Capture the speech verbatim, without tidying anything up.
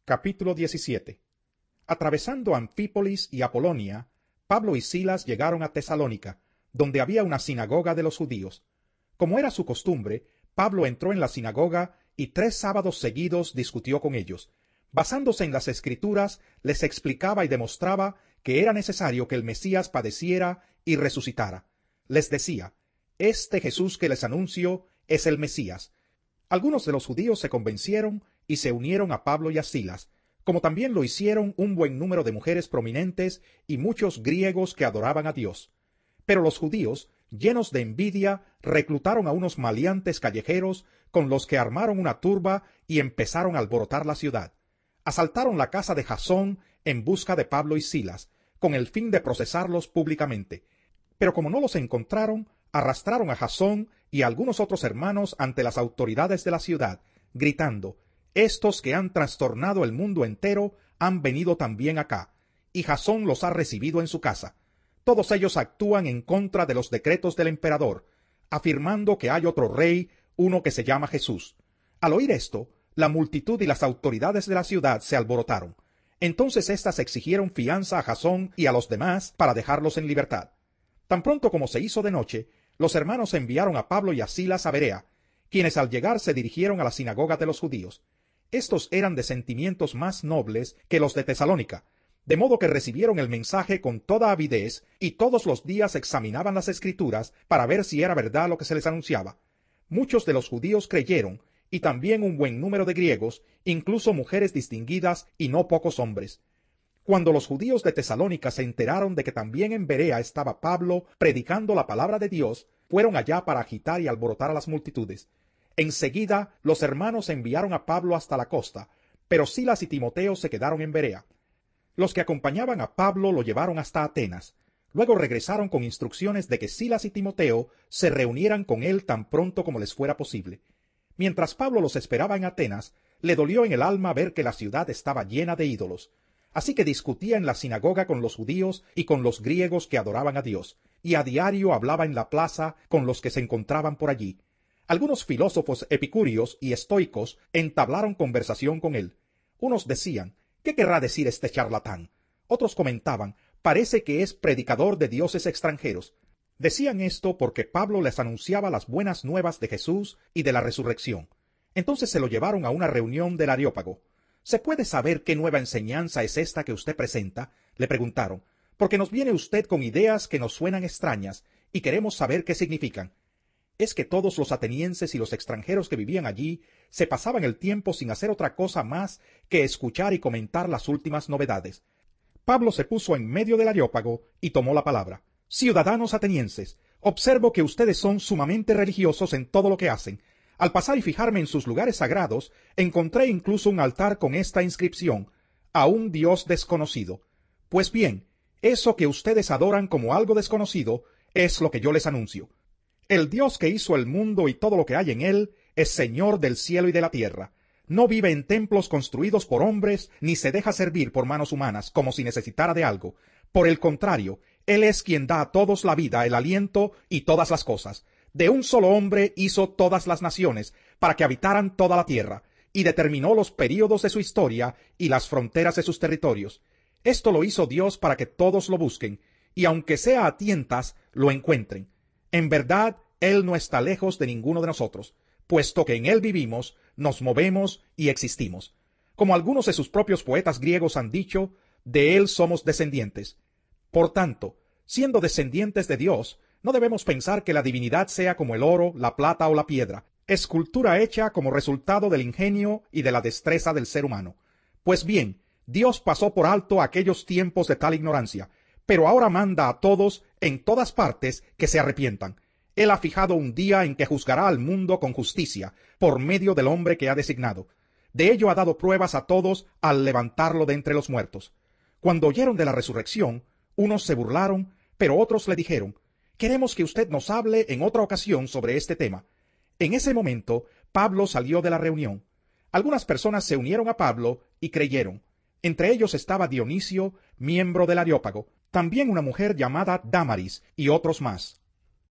Capítulo diecisiete. Atravesando Anfípolis y Apolonia, Pablo y Silas llegaron a Tesalónica, donde había una sinagoga de los judíos. Como era su costumbre, Pablo entró en la sinagoga y tres sábados seguidos discutió con ellos. Basándose en las Escrituras, les explicaba y demostraba que era necesario que el Mesías padeciera y resucitara. Les decía: «Este Jesús que les anuncio es el Mesías». Algunos de los judíos se convencieron y se unieron a Pablo y a Silas, como también lo hicieron un buen número de mujeres prominentes y muchos griegos que adoraban a Dios. Pero los judíos, llenos de envidia, reclutaron a unos maleantes callejeros con los que armaron una turba y empezaron a alborotar la ciudad. Asaltaron la casa de Jasón en busca de Pablo y Silas, con el fin de procesarlos públicamente. Pero como no los encontraron, arrastraron a Jasón y a algunos otros hermanos ante las autoridades de la ciudad, gritando: «Estos que han trastornado el mundo entero han venido también acá, y Jasón los ha recibido en su casa. Todos ellos actúan en contra de los decretos del emperador, afirmando que hay otro rey, uno que se llama Jesús». Al oír esto, la multitud y las autoridades de la ciudad se alborotaron. Entonces éstas exigieron fianza a Jasón y a los demás para dejarlos en libertad. Tan pronto como se hizo de noche, los hermanos enviaron a Pablo y a Silas a Berea, quienes al llegar se dirigieron a la sinagoga de los judíos. Estos eran de sentimientos más nobles que los de Tesalónica, de modo que recibieron el mensaje con toda avidez y todos los días examinaban las Escrituras para ver si era verdad lo que se les anunciaba. Muchos de los judíos creyeron, y también un buen número de griegos, incluso mujeres distinguidas y no pocos hombres. Cuando los judíos de Tesalónica se enteraron de que también en Berea estaba Pablo predicando la palabra de Dios, fueron allá para agitar y alborotar a las multitudes. Enseguida los hermanos enviaron a Pablo hasta la costa, pero Silas y Timoteo se quedaron en Berea. Los que acompañaban a Pablo lo llevaron hasta Atenas. Luego regresaron con instrucciones de que Silas y Timoteo se reunieran con él tan pronto como les fuera posible. Mientras Pablo los esperaba en Atenas, le dolió en el alma ver que la ciudad estaba llena de ídolos. Así que discutía en la sinagoga con los judíos y con los griegos que adoraban a Dios, y a diario hablaba en la plaza con los que se encontraban por allí. Algunos filósofos epicúreos y estoicos entablaron conversación con él. Unos decían: «¿Qué querrá decir este charlatán?». Otros comentaban: «Parece que es predicador de dioses extranjeros». Decían esto porque Pablo les anunciaba las buenas nuevas de Jesús y de la resurrección. Entonces se lo llevaron a una reunión del Areópago. «¿Se puede saber qué nueva enseñanza es esta que usted presenta?», le preguntaron, «porque nos viene usted con ideas que nos suenan extrañas y queremos saber qué significan». Es que todos los atenienses y los extranjeros que vivían allí se pasaban el tiempo sin hacer otra cosa más que escuchar y comentar las últimas novedades. Pablo se puso en medio del Areópago y tomó la palabra. «Ciudadanos atenienses, observo que ustedes son sumamente religiosos en todo lo que hacen. Al pasar y fijarme en sus lugares sagrados, encontré incluso un altar con esta inscripción: a un Dios desconocido. Pues bien, eso que ustedes adoran como algo desconocido es lo que yo les anuncio. El Dios que hizo el mundo y todo lo que hay en él es Señor del cielo y de la tierra. No vive en templos construidos por hombres, ni se deja servir por manos humanas como si necesitara de algo. Por el contrario, Él es quien da a todos la vida, el aliento y todas las cosas. De un solo hombre hizo todas las naciones, para que habitaran toda la tierra, y determinó los períodos de su historia y las fronteras de sus territorios. Esto lo hizo Dios para que todos lo busquen, y aunque sea a tientas, lo encuentren. En verdad, Él no está lejos de ninguno de nosotros, puesto que en Él vivimos, nos movemos y existimos. Como algunos de sus propios poetas griegos han dicho, de Él somos descendientes. Por tanto, siendo descendientes de Dios, no debemos pensar que la divinidad sea como el oro, la plata o la piedra, escultura hecha como resultado del ingenio y de la destreza del ser humano. Pues bien, Dios pasó por alto aquellos tiempos de tal ignorancia, pero ahora manda a todos, en todas partes, que se arrepientan. Él ha fijado un día en que juzgará al mundo con justicia, por medio del hombre que ha designado. De ello ha dado pruebas a todos al levantarlo de entre los muertos». Cuando oyeron de la resurrección, unos se burlaron, pero otros le dijeron: «Queremos que usted nos hable en otra ocasión sobre este tema». En ese momento, Pablo salió de la reunión. Algunas personas se unieron a Pablo y creyeron. Entre ellos estaba Dionisio, miembro del Areópago, también una mujer llamada Dámaris, y otros más.